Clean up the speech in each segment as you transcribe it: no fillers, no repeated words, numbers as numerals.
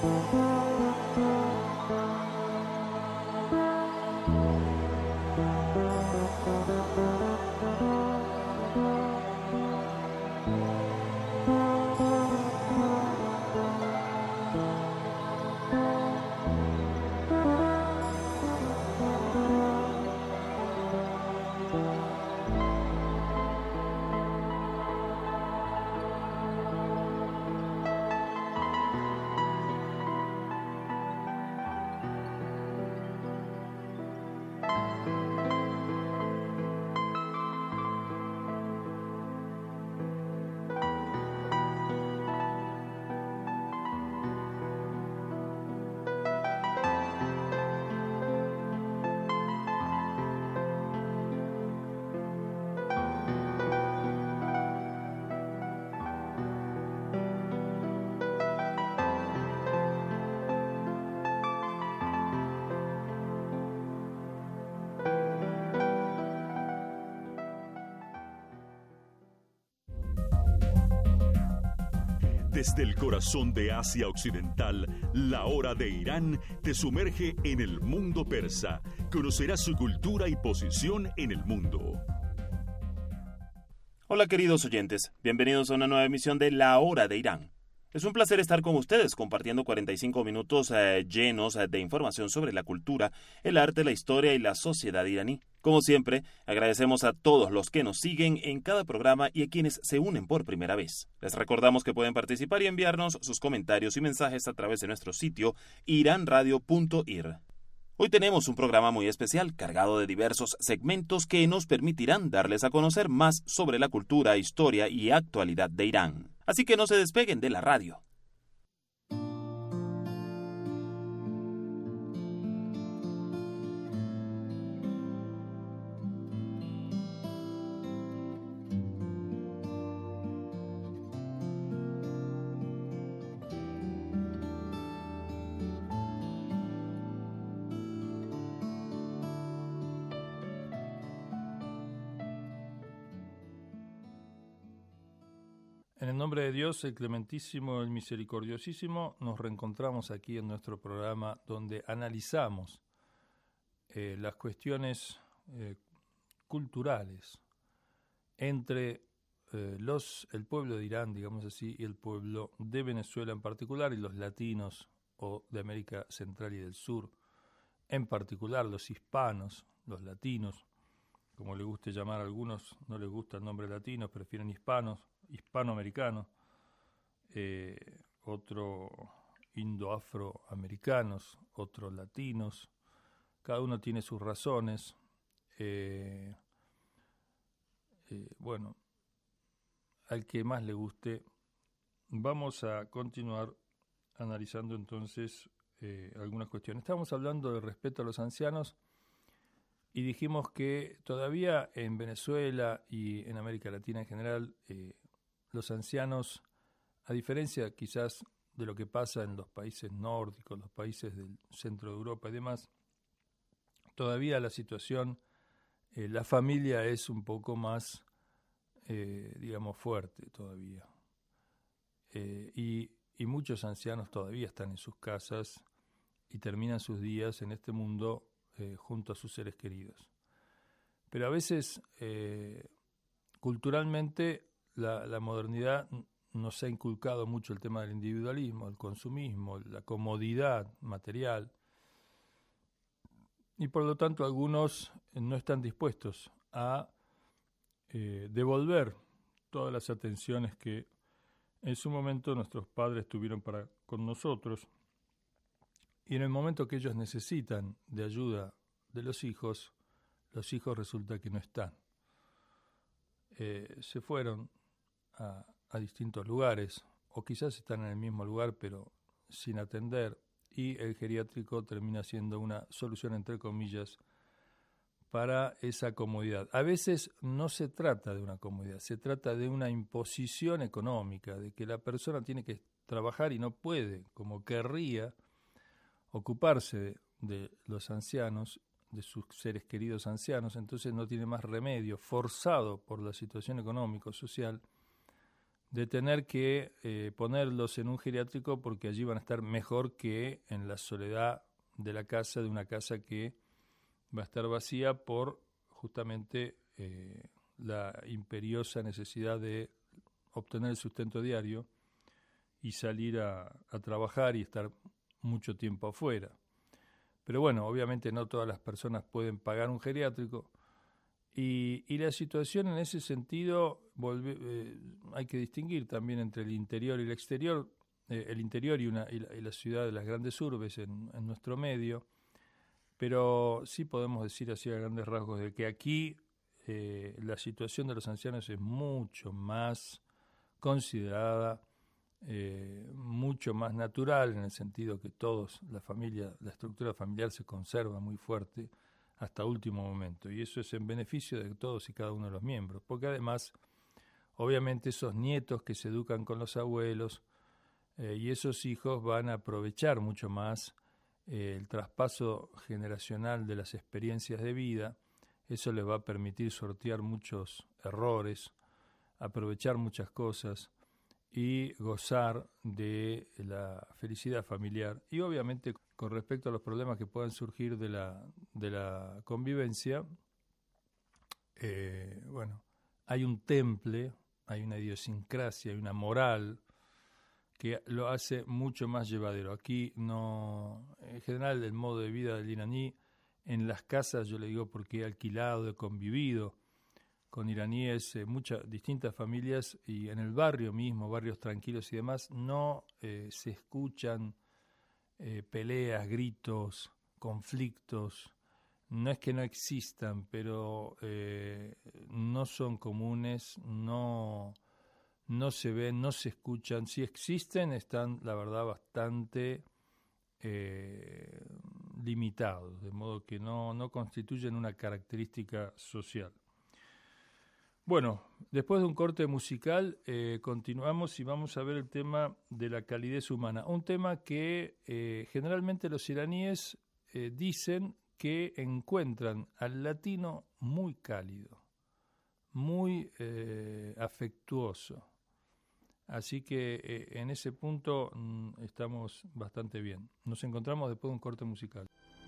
Desde el corazón de Asia Occidental, la hora de Irán te sumerge en el mundo persa. Conocerás su cultura y posición en el mundo. Hola queridos oyentes, bienvenidos a una nueva emisión de La Hora de Irán. Es un placer estar con ustedes compartiendo 45 minutos llenos de información sobre la cultura, el arte, la historia y la sociedad iraní. Como siempre, agradecemos a todos los que nos siguen en cada programa y a quienes se unen por primera vez. Les recordamos que pueden participar y enviarnos sus comentarios y mensajes a través de nuestro sitio iranradio.ir. Hoy tenemos un programa muy especial, cargado de diversos segmentos que nos permitirán darles a conocer más sobre la cultura, historia y actualidad de Irán. Así que no se despeguen de la radio. En el nombre de Dios, el clementísimo, el misericordiosísimo, nos reencontramos aquí en nuestro programa donde analizamos las cuestiones culturales entre el pueblo de Irán, digamos así, y el pueblo de Venezuela en particular, y los latinos o de América Central y del Sur, en particular los hispanos, los latinos, como le guste llamar a algunos, no les gusta el nombre latino, prefieren hispanos, hispanoamericanos, otro indoafroamericanos, otros latinos, cada uno tiene sus razones. Bueno, al que más le guste, vamos a continuar analizando entonces algunas cuestiones. Estamos hablando de respeto a los ancianos y dijimos que todavía en Venezuela y en América Latina en general, los ancianos, a diferencia quizás de lo que pasa en los países nórdicos, los países del centro de Europa y demás, todavía la situación, la familia es un poco más, digamos, fuerte todavía. Y muchos ancianos todavía están en sus casas y terminan sus días en este mundo junto a sus seres queridos. Pero a veces, culturalmente, la modernidad nos ha inculcado mucho el tema del individualismo, el consumismo, la comodidad material, y por lo tanto algunos no están dispuestos a devolver todas las atenciones que en su momento nuestros padres tuvieron para con nosotros, y en el momento que ellos necesitan de ayuda de los hijos resulta que no están. Se fueron a distintos lugares, o quizás están en el mismo lugar pero sin atender, y el geriátrico termina siendo una solución, entre comillas, para esa comodidad. A veces no se trata de una comodidad, se trata de una imposición económica, de que la persona tiene que trabajar y no puede, como querría, ocuparse de los ancianos, de sus seres queridos ancianos, entonces no tiene más remedio, forzado por la situación económico-social, de tener que ponerlos en un geriátrico porque allí van a estar mejor que en la soledad de la casa, de una casa que va a estar vacía por justamente la imperiosa necesidad de obtener el sustento diario y salir a trabajar y estar mucho tiempo afuera. Pero bueno, obviamente no todas las personas pueden pagar un geriátrico y la situación en ese sentido hay que distinguir también entre el interior y el exterior, el interior y la ciudad de las grandes urbes en nuestro medio, pero sí podemos decir así a grandes rasgos de que aquí la situación de los ancianos es mucho más considerada, mucho más natural, en el sentido que la estructura familiar se conserva muy fuerte hasta último momento, y eso es en beneficio de todos y cada uno de los miembros, porque además, obviamente, esos nietos que se educan con los abuelos y esos hijos van a aprovechar mucho más el traspaso generacional de las experiencias de vida. Eso les va a permitir sortear muchos errores, aprovechar muchas cosas y gozar de la felicidad familiar. Y obviamente, con respecto a los problemas que puedan surgir de la convivencia, hay un temple, hay una idiosincrasia, hay una moral que lo hace mucho más llevadero. Aquí no, en general, el modo de vida del iraní en las casas, yo le digo porque he alquilado, he convivido con iraníes, muchas distintas familias, y en el barrio mismo, barrios tranquilos y demás, no se escuchan peleas, gritos, conflictos. No es que no existan, pero no son comunes, no se ven, no se escuchan. Si existen, están, la verdad, bastante limitados, de modo que no constituyen una característica social. Bueno, después de un corte musical, continuamos y vamos a ver el tema de la calidez humana. Un tema que generalmente los iraníes dicen que encuentran al latino muy cálido, muy afectuoso. Así que en ese punto estamos bastante bien. Nos encontramos después de un corte musical.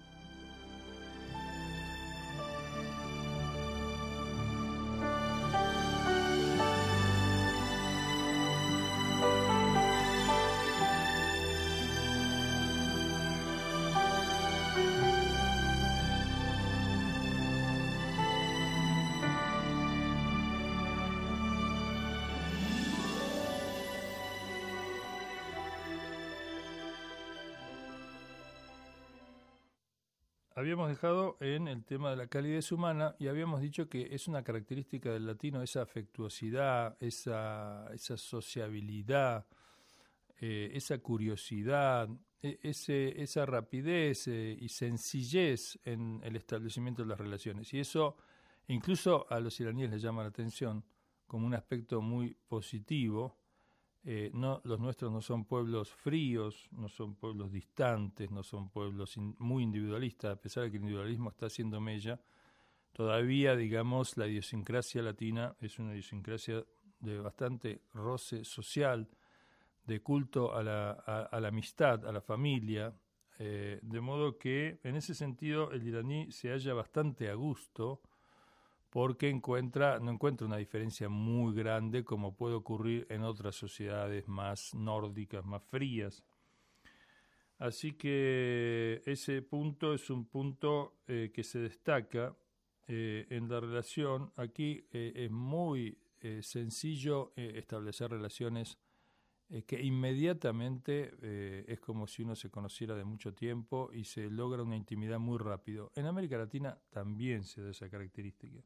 Habíamos dejado en el tema de la calidez humana y habíamos dicho que es una característica del latino esa afectuosidad, esa sociabilidad, esa curiosidad, esa rapidez y sencillez en el establecimiento de las relaciones. Y eso incluso a los iraníes les llama la atención como un aspecto muy positivo. Los nuestros no son pueblos fríos, no son pueblos distantes, no son pueblos muy individualistas, a pesar de que el individualismo está haciendo mella. Todavía, digamos, la idiosincrasia latina es una idiosincrasia de bastante roce social, de culto a la amistad, a la familia, de modo que en ese sentido el iraní se halla bastante a gusto, porque no encuentra una diferencia muy grande como puede ocurrir en otras sociedades más nórdicas, más frías. Así que ese punto es un punto que se destaca en la relación. Aquí es muy sencillo establecer relaciones que inmediatamente es como si uno se conociera de mucho tiempo y se logra una intimidad muy rápido. En América Latina también se da esa característica.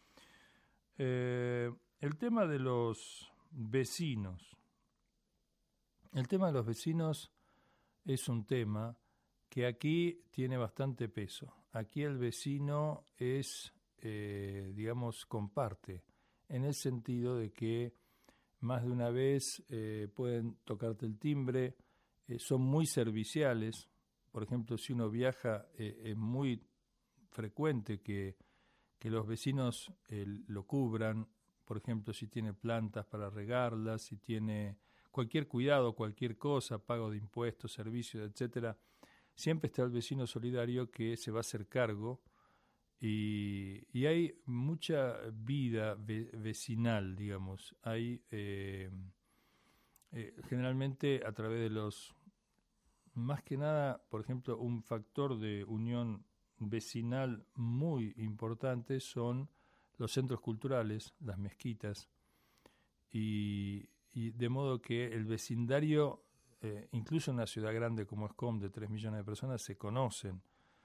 El tema de los vecinos. El tema de los vecinos es un tema que aquí tiene bastante peso. Aquí el vecino es, comparte, en el sentido de que más de una vez pueden tocarte el timbre, son muy serviciales. Por ejemplo, si uno viaja, es muy frecuente que los vecinos lo cubran por ejemplo, si tiene plantas para regarlas, si tiene cualquier cuidado, cualquier cosa, pago de impuestos, servicios, etcétera, siempre está el vecino solidario que se va a hacer cargo y hay mucha vida vecinal, digamos. Hay generalmente a través de más que nada, por ejemplo, un factor de unión vecinal muy importante son los centros culturales, las mezquitas, y de modo que el vecindario, incluso en una ciudad grande como Escom, de 3 millones de personas, se conocen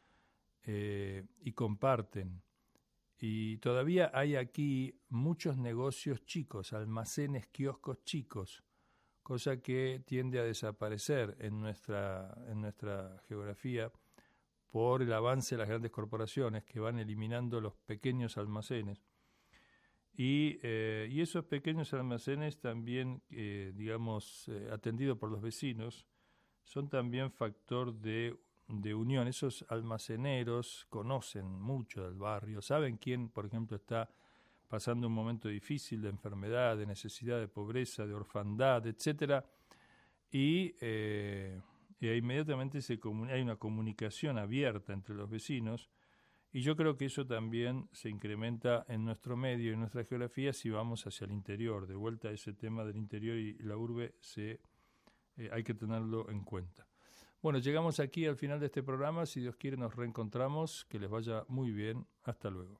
y comparten. Y todavía hay aquí muchos negocios chicos, almacenes, kioscos chicos, cosa que tiende a desaparecer en nuestra geografía por el avance de las grandes corporaciones que van eliminando los pequeños almacenes. Y esos pequeños almacenes también, atendidos por los vecinos, son también factor de unión. Esos almaceneros conocen mucho del barrio, saben quién, por ejemplo, está pasando un momento difícil de enfermedad, de necesidad, de pobreza, de orfandad, etcétera, y inmediatamente hay una comunicación abierta entre los vecinos, y yo creo que eso también se incrementa en nuestro medio, en nuestra geografía, si vamos hacia el interior. De vuelta a ese tema del interior y la urbe, hay que tenerlo en cuenta. Bueno, llegamos aquí al final de este programa. Si Dios quiere, nos reencontramos. Que les vaya muy bien. Hasta luego.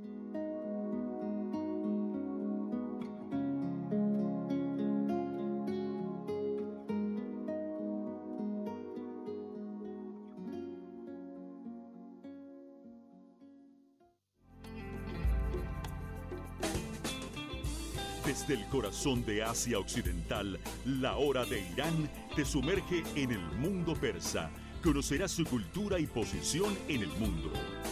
Desde el corazón de Asia Occidental, la hora de Irán te sumerge en el mundo persa. Conocerás su cultura y posición en el mundo.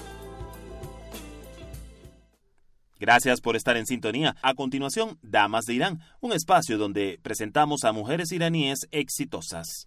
Gracias por estar en sintonía. A continuación, Damas de Irán, un espacio donde presentamos a mujeres iraníes exitosas.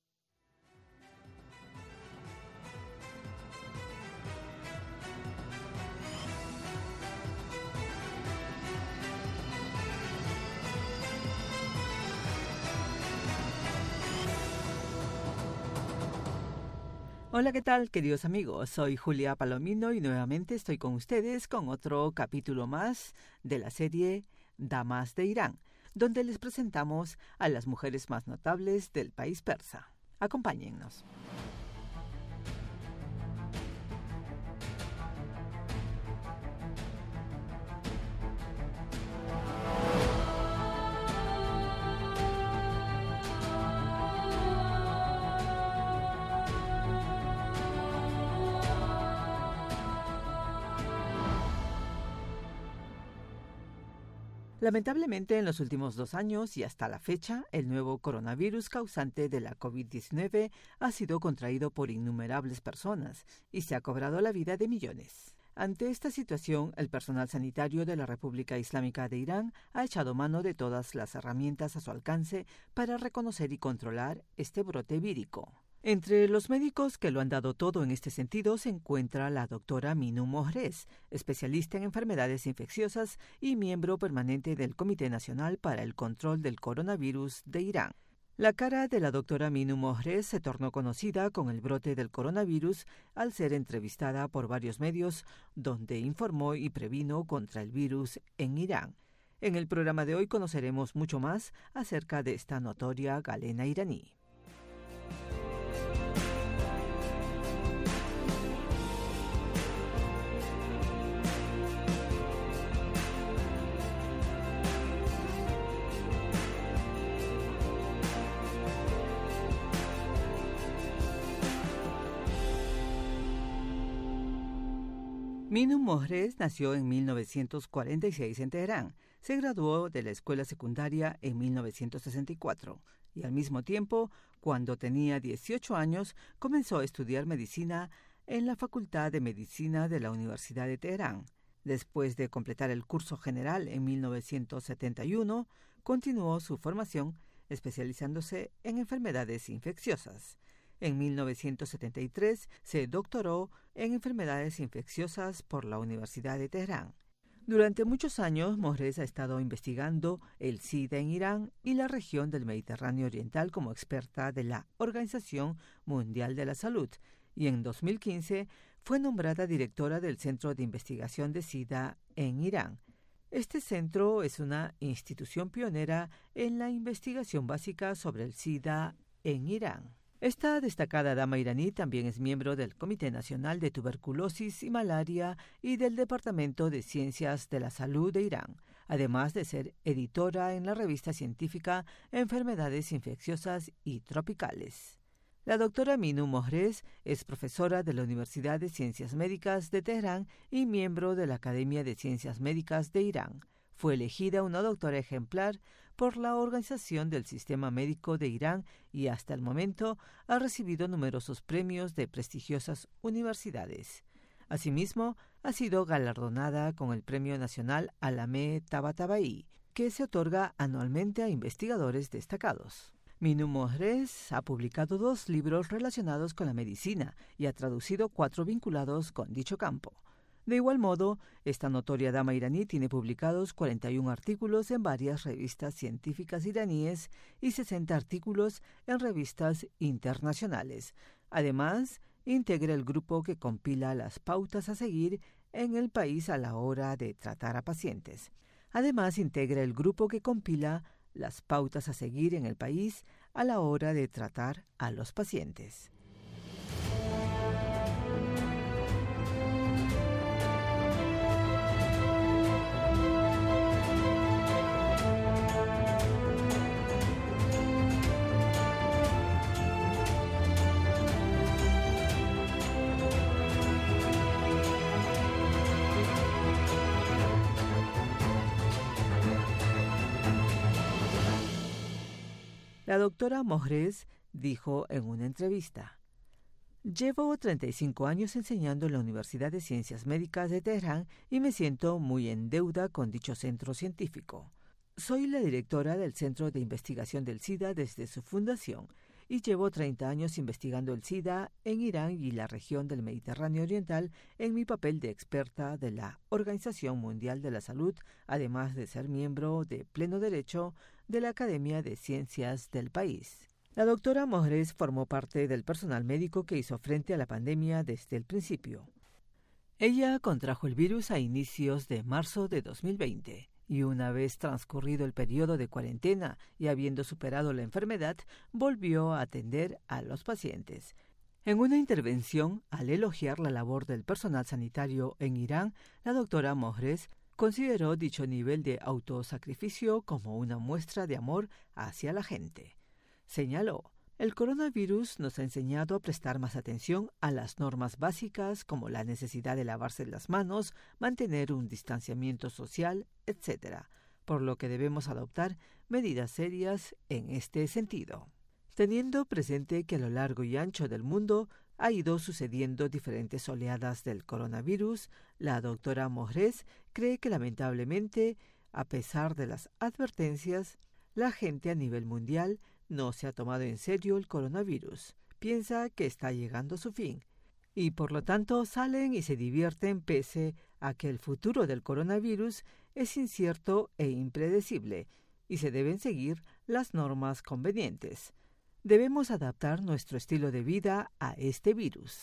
Hola, ¿qué tal, queridos amigos? Soy Julia Palomino y nuevamente estoy con ustedes con otro capítulo más de la serie Damas de Irán, donde les presentamos a las mujeres más notables del país persa. Acompáñennos. Lamentablemente, en los últimos 2 años y hasta la fecha, el nuevo coronavirus causante de la COVID-19 ha sido contraído por innumerables personas y se ha cobrado la vida de millones. Ante esta situación, el personal sanitario de la República Islámica de Irán ha echado mano de todas las herramientas a su alcance para reconocer y controlar este brote vírico. Entre los médicos que lo han dado todo en este sentido se encuentra la doctora Minu Mohrez, especialista en enfermedades infecciosas y miembro permanente del Comité Nacional para el Control del Coronavirus de Irán. La cara de la doctora Minu Mohrez se tornó conocida con el brote del coronavirus al ser entrevistada por varios medios donde informó y previno contra el virus en Irán. En el programa de hoy conoceremos mucho más acerca de esta notoria galena iraní. Minu Mohrez nació en 1946 en Teherán. Se graduó de la escuela secundaria en 1964 y al mismo tiempo, cuando tenía 18 años, comenzó a estudiar medicina en la Facultad de Medicina de la Universidad de Teherán. Después de completar el curso general en 1971, continuó su formación especializándose en enfermedades infecciosas. En 1973 se doctoró en enfermedades infecciosas por la Universidad de Teherán. Durante muchos años, Mohres ha estado investigando el SIDA en Irán y la región del Mediterráneo Oriental como experta de la Organización Mundial de la Salud, y en 2015 fue nombrada directora del Centro de Investigación de SIDA en Irán. Este centro es una institución pionera en la investigación básica sobre el SIDA en Irán. Esta destacada dama iraní también es miembro del Comité Nacional de Tuberculosis y Malaria y del Departamento de Ciencias de la Salud de Irán, además de ser editora en la revista científica Enfermedades Infecciosas y Tropicales. La doctora Minu Mohres es profesora de la Universidad de Ciencias Médicas de Teherán y miembro de la Academia de Ciencias Médicas de Irán. Fue elegida una doctora ejemplar por la Organización del Sistema Médico de Irán y hasta el momento ha recibido numerosos premios de prestigiosas universidades. Asimismo, ha sido galardonada con el Premio Nacional Alamé Tabatabai, que se otorga anualmente a investigadores destacados. Minu Mohres ha publicado 2 libros relacionados con la medicina y ha traducido 4 vinculados con dicho campo. De igual modo, esta notoria dama iraní tiene publicados 41 artículos en varias revistas científicas iraníes y 60 artículos en revistas internacionales. Además, integra el grupo que compila las pautas a seguir en el país a la hora de tratar a pacientes. Además, integra el grupo que compila las pautas a seguir en el país a la hora de tratar a los pacientes. La doctora Mohres dijo en una entrevista: «Llevo 35 años enseñando en la Universidad de Ciencias Médicas de Teherán y me siento muy en deuda con dicho centro científico. Soy la directora del Centro de Investigación del SIDA desde su fundación y llevo 30 años investigando el SIDA en Irán y la región del Mediterráneo Oriental en mi papel de experta de la Organización Mundial de la Salud, además de ser miembro de pleno derecho de la Academia de Ciencias del país». La doctora Mohres formó parte del personal médico que hizo frente a la pandemia desde el principio. Ella contrajo el virus a inicios de marzo de 2020 y una vez transcurrido el periodo de cuarentena y habiendo superado la enfermedad, volvió a atender a los pacientes. En una intervención, al elogiar la labor del personal sanitario en Irán, la doctora Mohres consideró dicho nivel de autosacrificio como una muestra de amor hacia la gente. Señaló: «El coronavirus nos ha enseñado a prestar más atención a las normas básicas como la necesidad de lavarse las manos, mantener un distanciamiento social, etc., por lo que debemos adoptar medidas serias en este sentido». Teniendo presente que a lo largo y ancho del mundo ha ido sucediendo diferentes oleadas del coronavirus, la doctora Mohres cree que lamentablemente, a pesar de las advertencias, la gente a nivel mundial no se ha tomado en serio el coronavirus. Piensa que está llegando a su fin y por lo tanto salen y se divierten pese a que el futuro del coronavirus es incierto e impredecible y se deben seguir las normas convenientes. Debemos adaptar nuestro estilo de vida a este virus.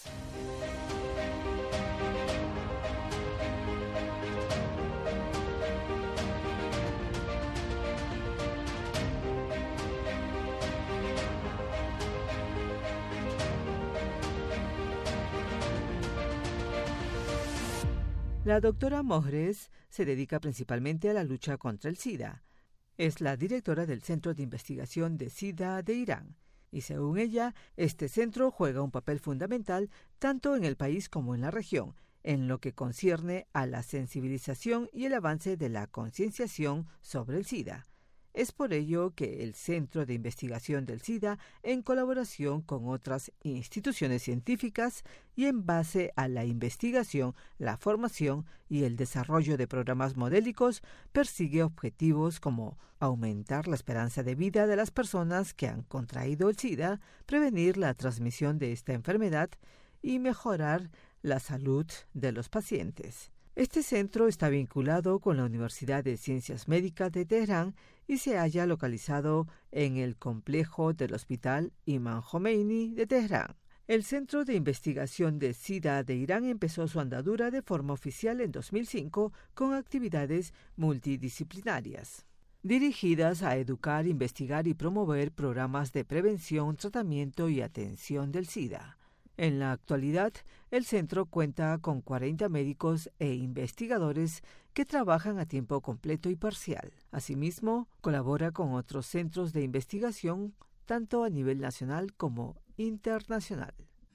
La doctora Mohres se dedica principalmente a la lucha contra el SIDA. Es la directora del Centro de Investigación de SIDA de Irán. Y según ella, este centro juega un papel fundamental tanto en el país como en la región, en lo que concierne a la sensibilización y el avance de la concienciación sobre el SIDA. Es por ello que el Centro de Investigación del SIDA, en colaboración con otras instituciones científicas y en base a la investigación, la formación y el desarrollo de programas modélicos, persigue objetivos como aumentar la esperanza de vida de las personas que han contraído el SIDA, prevenir la transmisión de esta enfermedad y mejorar la salud de los pacientes. Este centro está vinculado con la Universidad de Ciencias Médicas de Teherán y se halla localizado en el complejo del Hospital Imam Jomeini de Teherán. El Centro de Investigación de SIDA de Irán empezó su andadura de forma oficial en 2005 con actividades multidisciplinarias, dirigidas a educar, investigar y promover programas de prevención, tratamiento y atención del SIDA. En la actualidad, el centro cuenta con 40 médicos e investigadores que trabajan a tiempo completo y parcial. Asimismo, colabora con otros centros de investigación, tanto a nivel nacional como internacional.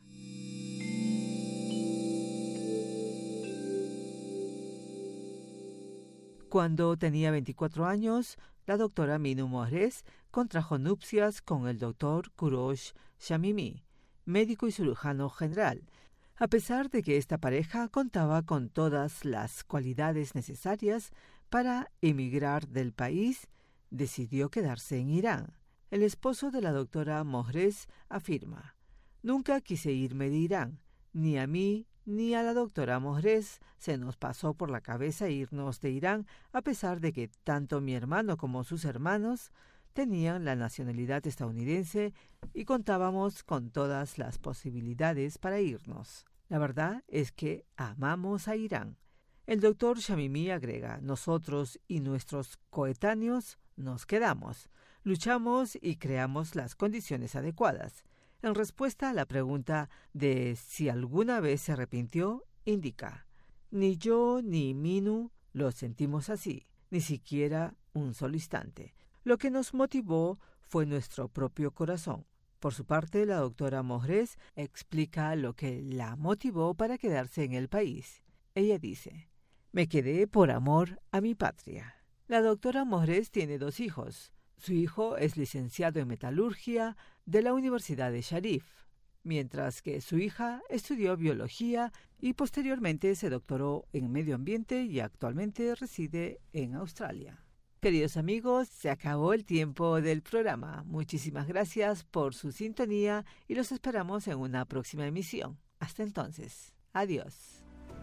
Cuando tenía 24 años, la doctora Minu Mohrez contrajo nupcias con el doctor Kurosh Shamimi, médico y cirujano general. A pesar de que esta pareja contaba con todas las cualidades necesarias para emigrar del país, decidió quedarse en Irán. El esposo de la doctora Mohrez afirma: «Nunca quise irme de Irán, ni a mí ni a la doctora Mohrez se nos pasó por la cabeza irnos de Irán, a pesar de que tanto mi hermano como sus hermanos tenían la nacionalidad estadounidense y contábamos con todas las posibilidades para irnos. La verdad es que amamos a Irán». El doctor Shamimi agrega: «Nosotros y nuestros coetáneos nos quedamos, luchamos y creamos las condiciones adecuadas». En respuesta a la pregunta de si alguna vez se arrepintió, indica: «Ni yo ni Minu lo sentimos así, ni siquiera un solo instante. Lo que nos motivó fue nuestro propio corazón». Por su parte, la doctora Mohrez explica lo que la motivó para quedarse en el país. Ella dice: «Me quedé por amor a mi patria». La doctora Mohrez tiene 2 hijos. Su hijo es licenciado en metalurgia de la Universidad de Sharif, mientras que su hija estudió biología y posteriormente se doctoró en medio ambiente y actualmente reside en Australia. Queridos amigos, se acabó el tiempo del programa. Muchísimas gracias por su sintonía y los esperamos en una próxima emisión. Hasta entonces, adiós.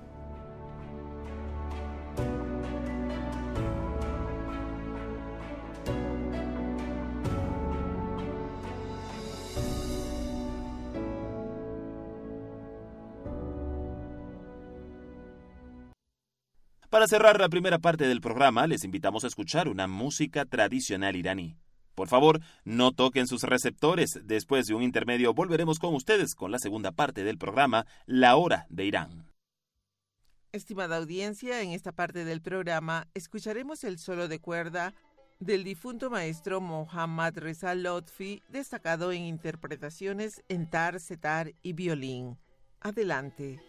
Para cerrar la primera parte del programa, les invitamos a escuchar una música tradicional iraní. Por favor, no toquen sus receptores. Después de un intermedio volveremos con ustedes con la segunda parte del programa, La Hora de Irán. Estimada audiencia, en esta parte del programa escucharemos el solo de cuerda del difunto maestro Mohammad Reza Lotfi, destacado en interpretaciones en tar, setar y violín. Adelante.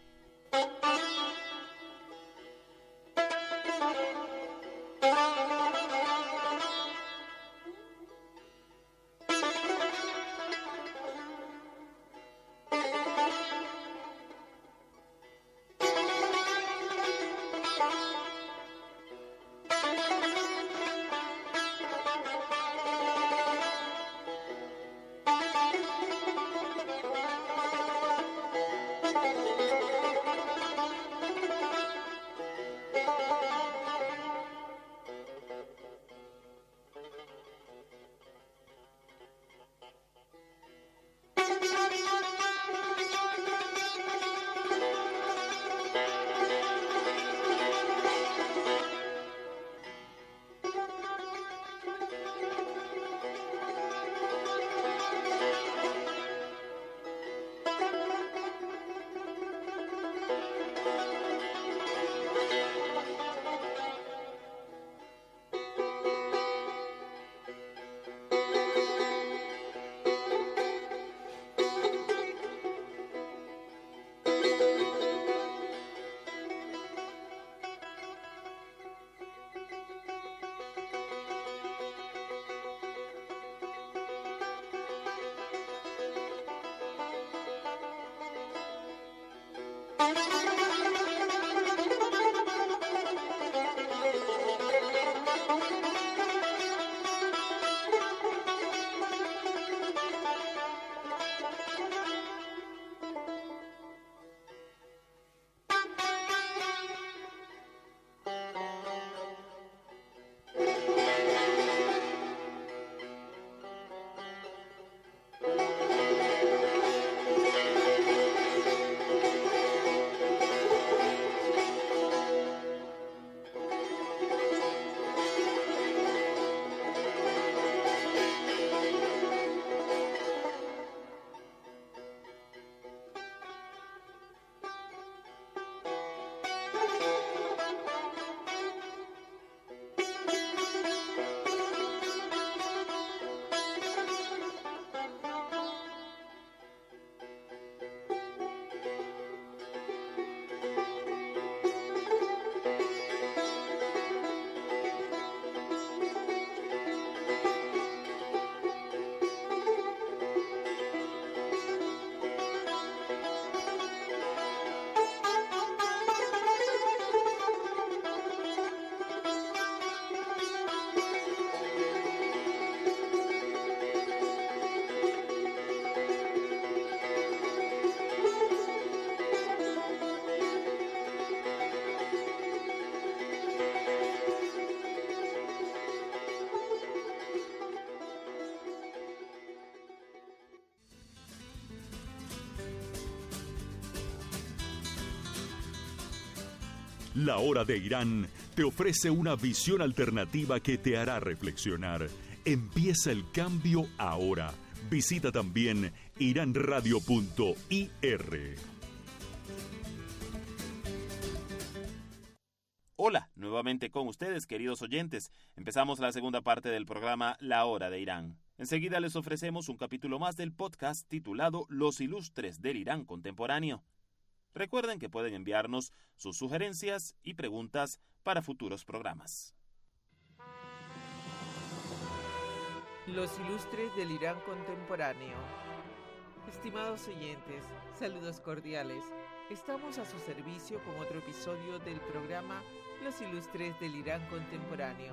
La Hora de Irán te ofrece una visión alternativa que te hará reflexionar. Empieza el cambio ahora. Visita también iranradio.ir. Hola, nuevamente con ustedes, queridos oyentes. Empezamos la segunda parte del programa La Hora de Irán. Enseguida les ofrecemos un capítulo más del podcast titulado Los Ilustres del Irán Contemporáneo. Recuerden que pueden enviarnos sus sugerencias y preguntas para futuros programas. Los Ilustres del Irán Contemporáneo. Estimados oyentes, saludos cordiales. Estamos a su servicio con otro episodio del programa Los Ilustres del Irán Contemporáneo.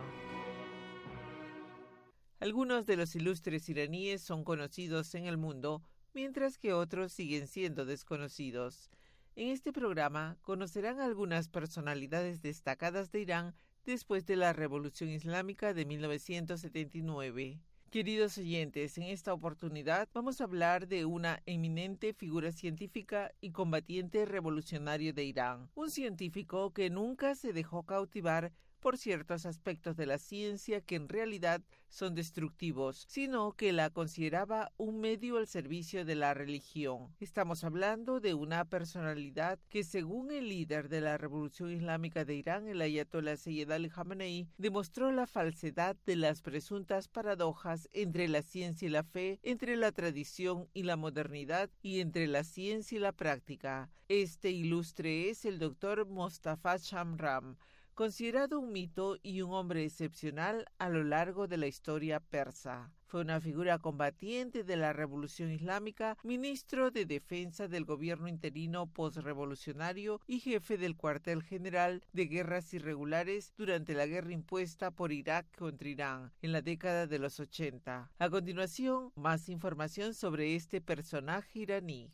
Algunos de los ilustres iraníes son conocidos en el mundo, mientras que otros siguen siendo desconocidos. En este programa conocerán algunas personalidades destacadas de Irán después de la Revolución Islámica de 1979. Queridos oyentes, en esta oportunidad vamos a hablar de una eminente figura científica y combatiente revolucionario de Irán, un científico que nunca se dejó cautivar por ciertos aspectos de la ciencia que en realidad son destructivos, sino que la consideraba un medio al servicio de la religión. Estamos hablando de una personalidad que, según el líder de la Revolución Islámica de Irán, el ayatolá Sayyid Ali Khamenei, demostró la falsedad de las presuntas paradojas entre la ciencia y la fe, entre la tradición y la modernidad y entre la ciencia y la práctica. Este ilustre es el doctor Mostafa Shamram, considerado un mito y un hombre excepcional a lo largo de la historia persa. Fue una figura combatiente de la Revolución Islámica, ministro de Defensa del gobierno interino postrevolucionario y jefe del cuartel general de guerras irregulares durante la guerra impuesta por Irak contra Irán en la década de los 80. A continuación, más información sobre este personaje iraní.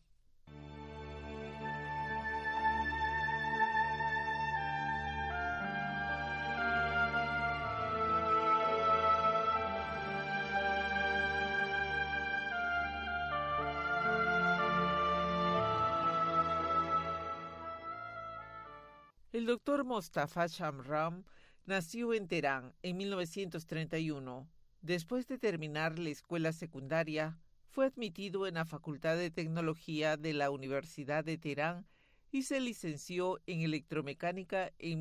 El doctor Mostafa Shamram nació en Teherán en 1931. Después de terminar la escuela secundaria, fue admitido en la Facultad de Tecnología de la Universidad de Teherán y se licenció en electromecánica en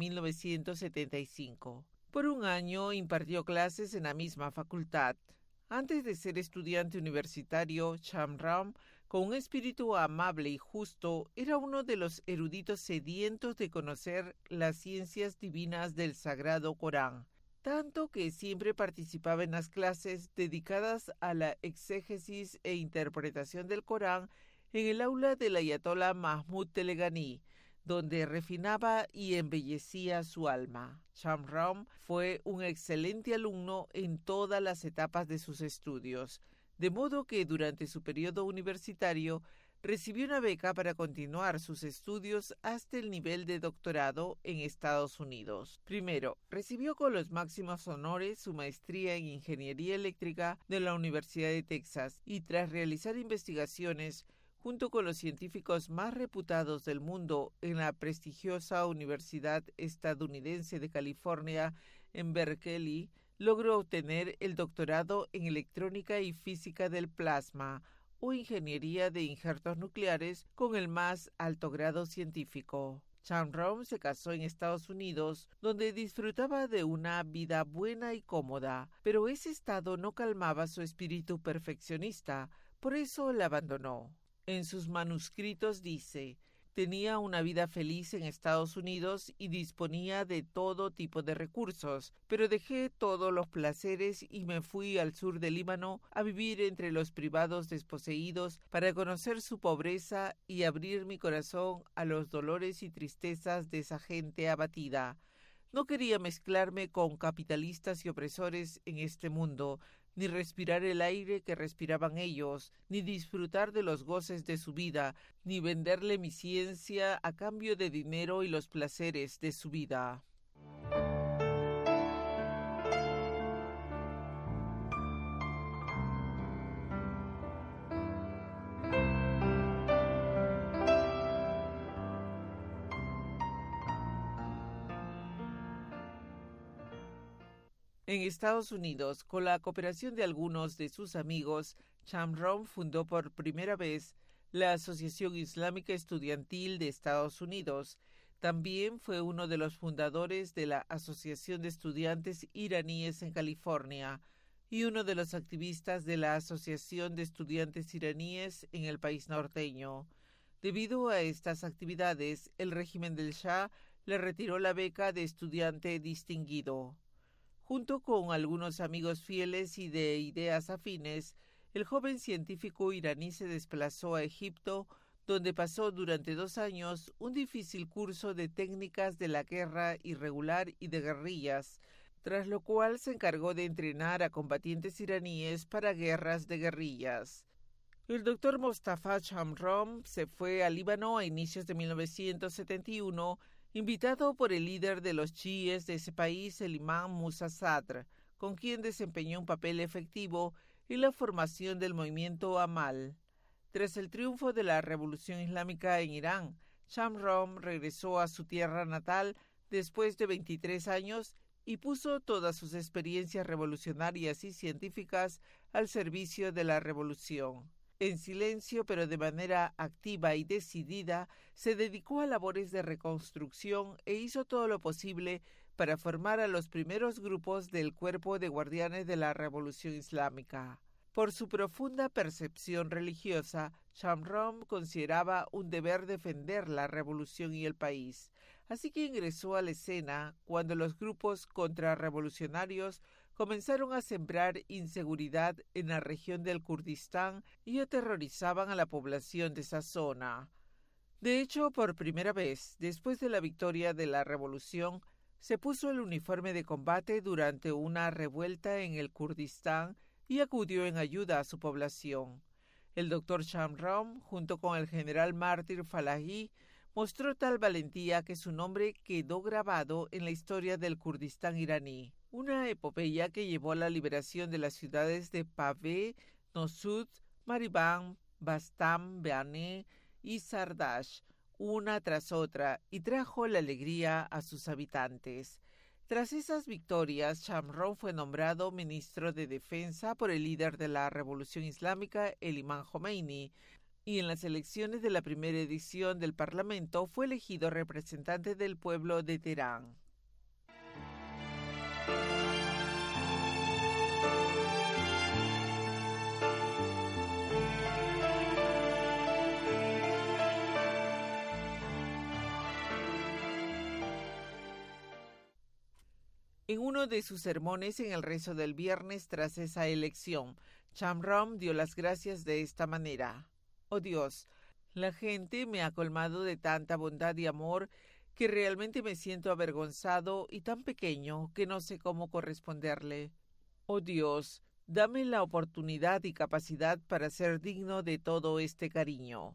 1975. Por un año impartió clases en la misma facultad. Antes de ser estudiante universitario, Shamram, con un espíritu amable y justo, era uno de los eruditos sedientos de conocer las ciencias divinas del Sagrado Corán, tanto que siempre participaba en las clases dedicadas a la exégesis e interpretación del Corán en el aula del ayatolá Mahmud Teleghani, donde refinaba y embellecía su alma. Shamram fue un excelente alumno en todas las etapas de sus estudios, de modo que durante su periodo universitario recibió una beca para continuar sus estudios hasta el nivel de doctorado en Estados Unidos. Primero, recibió con los máximos honores su maestría en Ingeniería Eléctrica de la Universidad de Texas y tras realizar investigaciones junto con los científicos más reputados del mundo en la prestigiosa Universidad Estadounidense de California en Berkeley, logró obtener el doctorado en Electrónica y Física del Plasma o Ingeniería de Injertos Nucleares con el más alto grado científico. Shamram se casó en Estados Unidos, donde disfrutaba de una vida buena y cómoda, pero ese estado no calmaba su espíritu perfeccionista, por eso la abandonó. En sus manuscritos dice: tenía una vida feliz en Estados Unidos y disponía de todo tipo de recursos, pero dejé todos los placeres y me fui al sur del Líbano a vivir entre los privados desposeídos para conocer su pobreza y abrir mi corazón a los dolores y tristezas de esa gente abatida. No quería mezclarme con capitalistas y opresores en este mundo, ni respirar el aire que respiraban ellos, ni disfrutar de los goces de su vida, ni venderle mi ciencia a cambio de dinero y los placeres de su vida. En Estados Unidos, con la cooperación de algunos de sus amigos, Shamrom fundó por primera vez la Asociación Islámica Estudiantil de Estados Unidos. También fue uno de los fundadores de la Asociación de Estudiantes Iraníes en California y uno de los activistas de la Asociación de Estudiantes Iraníes en el país norteño. Debido a estas actividades, el régimen del Shah le retiró la beca de estudiante distinguido. Junto con algunos amigos fieles y de ideas afines, el joven científico iraní se desplazó a Egipto, donde pasó durante 2 años un difícil curso de técnicas de la guerra irregular y de guerrillas, tras lo cual se encargó de entrenar a combatientes iraníes para guerras de guerrillas. El doctor Mostafa Shamrom se fue a Líbano a inicios de 1971, invitado por el líder de los chiíes de ese país, el imán Musa Sadr, con quien desempeñó un papel efectivo en la formación del movimiento Amal. Tras el triunfo de la Revolución Islámica en Irán, Shamrom regresó a su tierra natal después de 23 años y puso todas sus experiencias revolucionarias y científicas al servicio de la revolución. En silencio, pero de manera activa y decidida, se dedicó a labores de reconstrucción e hizo todo lo posible para formar a los primeros grupos del Cuerpo de Guardianes de la Revolución Islámica. Por su profunda percepción religiosa, Shamrom consideraba un deber defender la revolución y el país, así que ingresó a la escena cuando los grupos contrarrevolucionarios comenzaron a sembrar inseguridad en la región del Kurdistán y aterrorizaban a la población de esa zona. De hecho, por primera vez, después de la victoria de la revolución, se puso el uniforme de combate durante una revuelta en el Kurdistán y acudió en ayuda a su población. El doctor Shamrom, junto con el general mártir Falahi, mostró tal valentía que su nombre quedó grabado en la historia del Kurdistán iraní, una epopeya que llevó a la liberación de las ciudades de Pave, Nosud, Maribán, Bastam, Beané y Sardash, una tras otra, y trajo la alegría a sus habitantes. Tras esas victorias, Shamrom fue nombrado ministro de Defensa por el líder de la Revolución Islámica, el imán Jomeini, y en las elecciones de la primera edición del Parlamento fue elegido representante del pueblo de Teherán. En uno de sus sermones en el rezo del viernes tras esa elección, Shamrom dio las gracias de esta manera: «Oh Dios, la gente me ha colmado de tanta bondad y amor que realmente me siento avergonzado y tan pequeño que no sé cómo corresponderle. Oh Dios, dame la oportunidad y capacidad para ser digno de todo este cariño».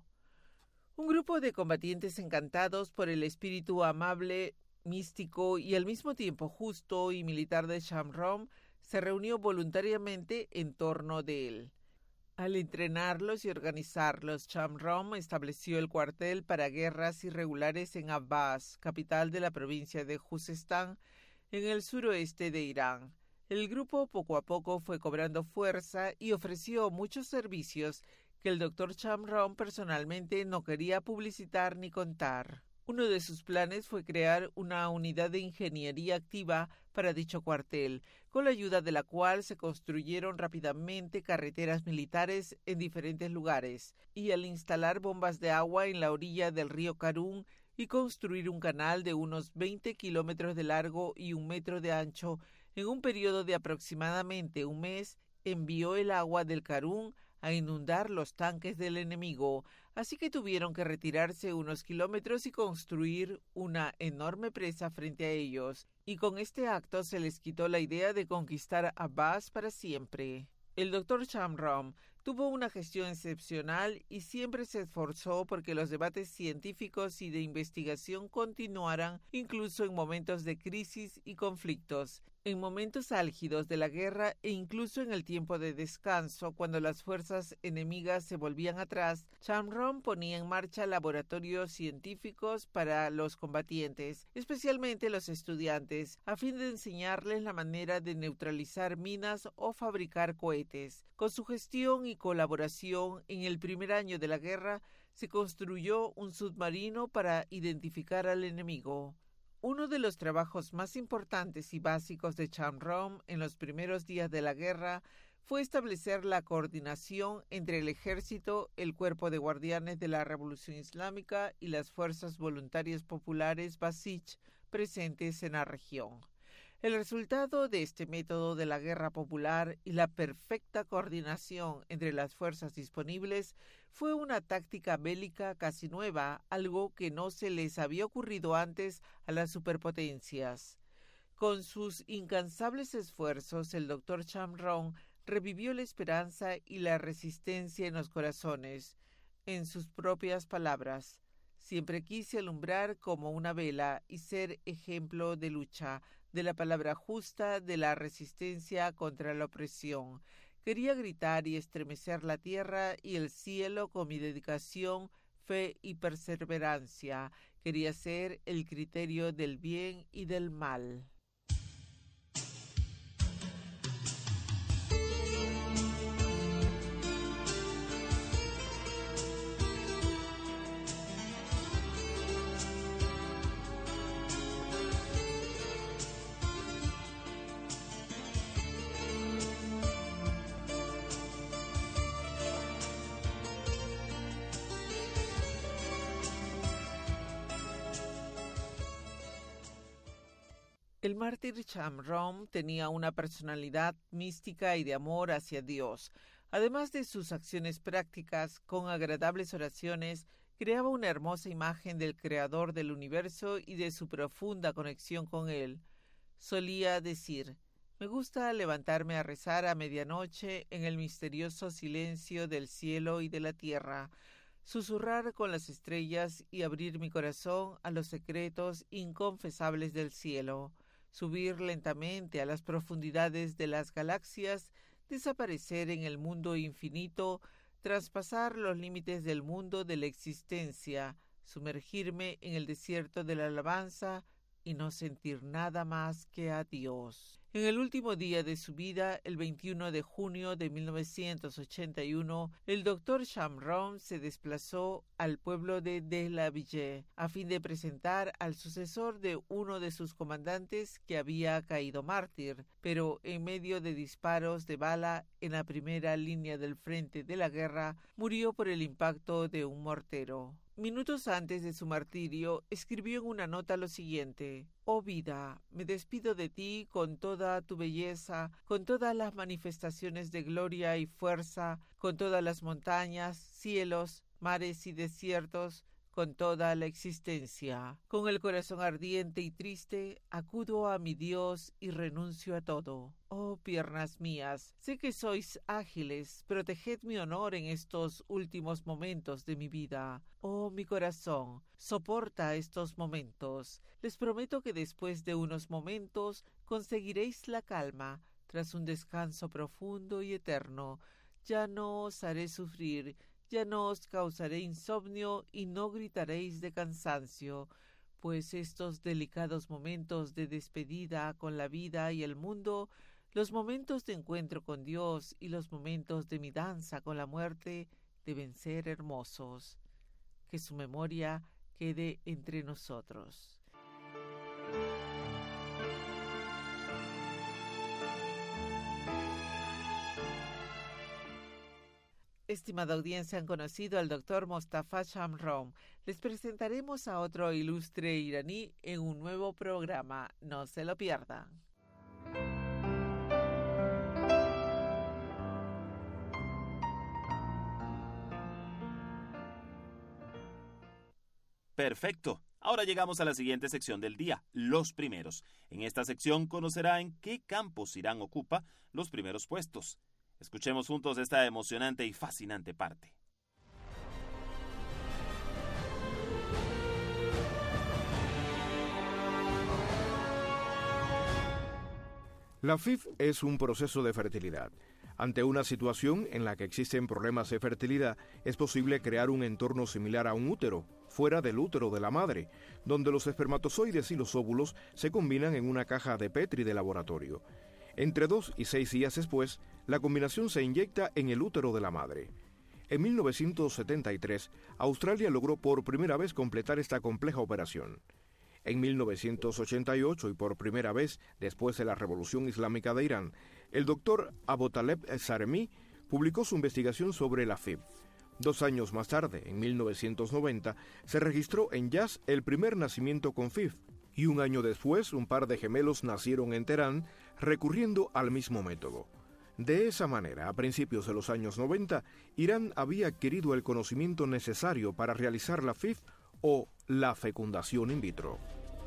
Un grupo de combatientes encantados por el espíritu amable, místico y al mismo tiempo justo y militar de Shamrom se reunió voluntariamente en torno de él. Al entrenarlos y organizarlos, Shamrom estableció el cuartel para guerras irregulares en Abbas, capital de la provincia de Juzestán, en el suroeste de Irán. El grupo poco a poco fue cobrando fuerza y ofreció muchos servicios que el doctor Shamrom personalmente no quería publicitar ni contar. Uno de sus planes fue crear una unidad de ingeniería activa para dicho cuartel, con la ayuda de la cual se construyeron rápidamente carreteras militares en diferentes lugares, y al instalar bombas de agua en la orilla del río Karun y construir un canal de unos 20 kilómetros de largo y 1 metro de ancho, en un periodo de aproximadamente 1 mes, envió el agua del Karun a inundar los tanques del enemigo, así que tuvieron que retirarse unos kilómetros y construir una enorme presa frente a ellos, y con este acto se les quitó la idea de conquistar Abbas para siempre. El doctor Shamrom tuvo una gestión excepcional y siempre se esforzó porque los debates científicos y de investigación continuaran incluso en momentos de crisis y conflictos. En momentos álgidos de la guerra e incluso en el tiempo de descanso, cuando las fuerzas enemigas se volvían atrás, Shamron ponía en marcha laboratorios científicos para los combatientes, especialmente los estudiantes, a fin de enseñarles la manera de neutralizar minas o fabricar cohetes. Con su gestión y colaboración, en el primer año de la guerra, se construyó un submarino para identificar al enemigo. Uno de los trabajos más importantes y básicos de Shamron en los primeros días de la guerra fue establecer la coordinación entre el ejército, el cuerpo de guardianes de la Revolución Islámica y las fuerzas voluntarias populares Basij presentes en la región. El resultado de este método de la guerra popular y la perfecta coordinación entre las fuerzas disponibles fue una táctica bélica casi nueva, algo que no se les había ocurrido antes a las superpotencias. Con sus incansables esfuerzos, el Dr. Shamron revivió la esperanza y la resistencia en los corazones. En sus propias palabras, siempre quise alumbrar como una vela y ser ejemplo de lucha, de la palabra justa, de la resistencia contra la opresión. Quería gritar y estremecer la tierra y el cielo con mi dedicación, fe y perseverancia. Quería ser el criterio del bien y del mal. El mártir Shamron tenía una personalidad mística y de amor hacia Dios. Además de sus acciones prácticas, con agradables oraciones, creaba una hermosa imagen del Creador del universo y de su profunda conexión con Él. Solía decir: «Me gusta levantarme a rezar a medianoche en el misterioso silencio del cielo y de la tierra, susurrar con las estrellas y abrir mi corazón a los secretos inconfesables del cielo, subir lentamente a las profundidades de las galaxias, desaparecer en el mundo infinito, traspasar los límites del mundo de la existencia, sumergirme en el desierto de la alabanza y no sentir nada más que a Dios». En el último día de su vida, el 21 de junio de 1981, el Dr. Shamron se desplazó al pueblo de Delahaye a fin de presentar al sucesor de uno de sus comandantes que había caído mártir, pero en medio de disparos de bala en la primera línea del frente de la guerra, murió por el impacto de un mortero. Minutos antes de su martirio, escribió en una nota lo siguiente: «Oh vida, me despido de ti con toda tu belleza, con todas las manifestaciones de gloria y fuerza, con todas las montañas, cielos, mares y desiertos, con toda la existencia. Con el corazón ardiente y triste, acudo a mi Dios y renuncio a todo. Oh piernas mías, sé que sois ágiles, proteged mi honor en estos últimos momentos de mi vida. Oh mi corazón, soporta estos momentos. Les prometo que después de unos momentos conseguiréis la calma, tras un descanso profundo y eterno. Ya no os haré sufrir, ya no os causaré insomnio y no gritaréis de cansancio, pues estos delicados momentos de despedida con la vida y el mundo, los momentos de encuentro con Dios y los momentos de mi danza con la muerte deben ser hermosos. Que su memoria quede entre nosotros». Estimada audiencia, han conocido al Dr. Mostafa Shamron. Les presentaremos a otro ilustre iraní en un nuevo programa. No se lo pierdan. Perfecto. Ahora llegamos a la siguiente sección del día, los primeros. En esta sección conocerá en qué campos Irán ocupa los primeros puestos. Escuchemos juntos esta emocionante y fascinante parte. La FIV es un proceso de fertilidad. Ante una situación en la que existen problemas de fertilidad, es posible crear un entorno similar a un útero, fuera del útero de la madre, donde los espermatozoides y los óvulos se combinan en una caja de Petri de laboratorio. Entre 2 y 6 días después, la combinación se inyecta en el útero de la madre. En 1973, Australia logró por primera vez completar esta compleja operación. En 1988, y por primera vez después de la Revolución Islámica de Irán, el doctor Abotaleb Saremi publicó su investigación sobre la FIV. 2 años más tarde, en 1990, se registró en Yazd el primer nacimiento con FIV, y un año después un par de gemelos nacieron en Teherán recurriendo al mismo método. De esa manera, a principios de los años 90, Irán había adquirido el conocimiento necesario para realizar la FIV o la fecundación in vitro.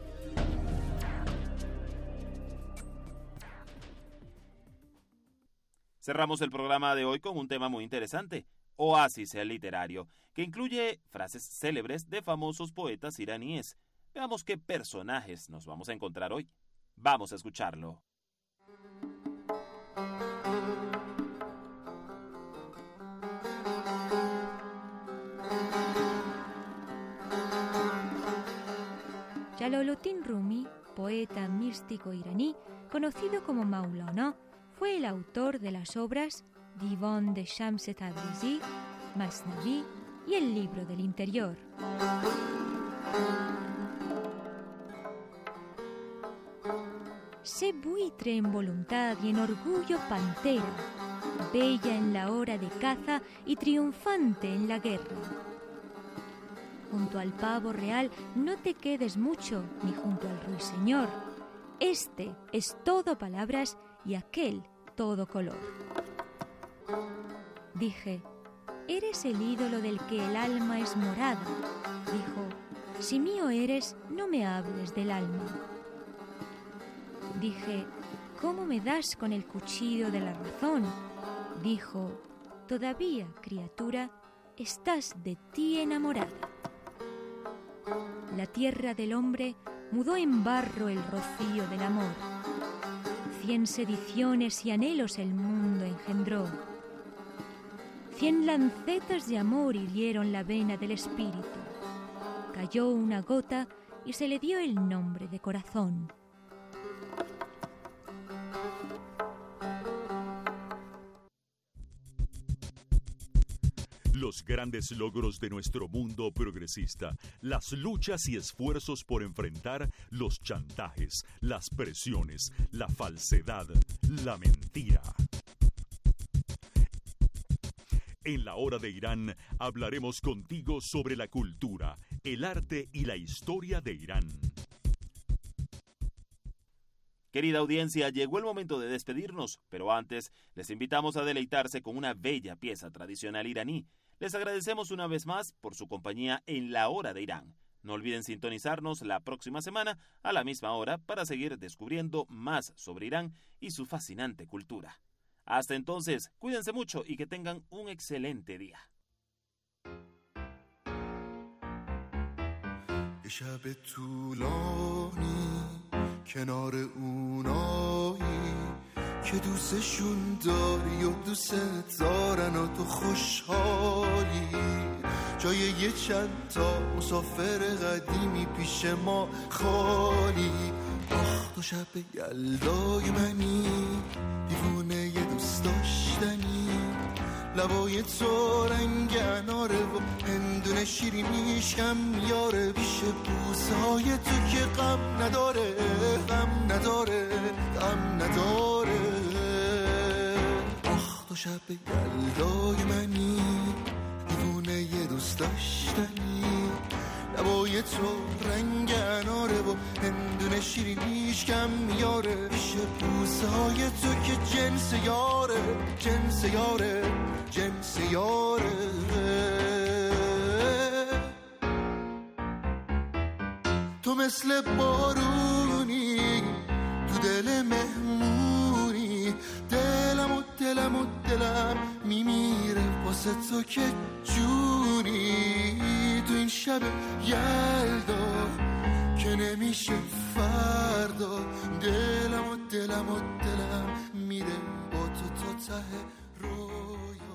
Cerramos el programa de hoy con un tema muy interesante, Oasis literario, que incluye frases célebres de famosos poetas iraníes. Veamos qué personajes nos vamos a encontrar hoy. Vamos a escucharlo. Jaloluddin Rumi, poeta místico iraní, conocido como Maulana, fue el autor de las obras Divan de Shams Tabrizi, Masnavi y el Libro del Interior. Sé buitre en voluntad y en orgullo pantera, bella en la hora de caza y triunfante en la guerra. Junto al pavo real no te quedes mucho, ni junto al ruiseñor. Este es todo palabras y aquel todo color. Dije, eres el ídolo del que el alma es morada. Dijo, si mío eres, no me hables del alma. Dije, ¿cómo me das con el cuchillo de la razón? Dijo, todavía, criatura, estás de ti enamorada. La tierra del hombre mudó en barro el rocío del amor. 100 sediciones y anhelos el mundo engendró. 100 lancetas de amor hirieron la vena del espíritu. Cayó una gota y se le dio el nombre de corazón. Los grandes logros de nuestro mundo progresista, las luchas y esfuerzos por enfrentar los chantajes, las presiones, la falsedad, la mentira. En la hora de Irán hablaremos contigo sobre la cultura, el arte y la historia de Irán. Querida audiencia, llegó el momento de despedirnos, pero antes les invitamos a deleitarse con una bella pieza tradicional iraní. Les agradecemos una vez más por su compañía en la hora de Irán. No olviden sintonizarnos la próxima semana a la misma hora para seguir descubriendo más sobre Irán y su fascinante cultura. Hasta entonces, cuídense mucho y que tengan un excelente día. که دوستشون داری و دوست دارن و تو خوشحالی جای یه چند تا مسافر قدیمی پیش ما خالی آخ تو شب یلدای منی دیوونه یه دوست داشتنی لبای تو رنگ اناره و هندونه شیرینیش کم یاره پیش بوسهای تو که غم نداره غم نداره غم نداره آخ تو شب یلدای منی دیوونه یه دوست داشتنی لبای تو رنگ اناره و هندونه شیرینیش کم یاره پیش بوسهای تو که جنس یاره جنس یاره جنس یاره تو مثل بارونی تو دل مهمونی دلم میمیره واسه تو که جونی تو این شب یلدا که که نمیشه فردا. دلم میره با تو تا ته رویا.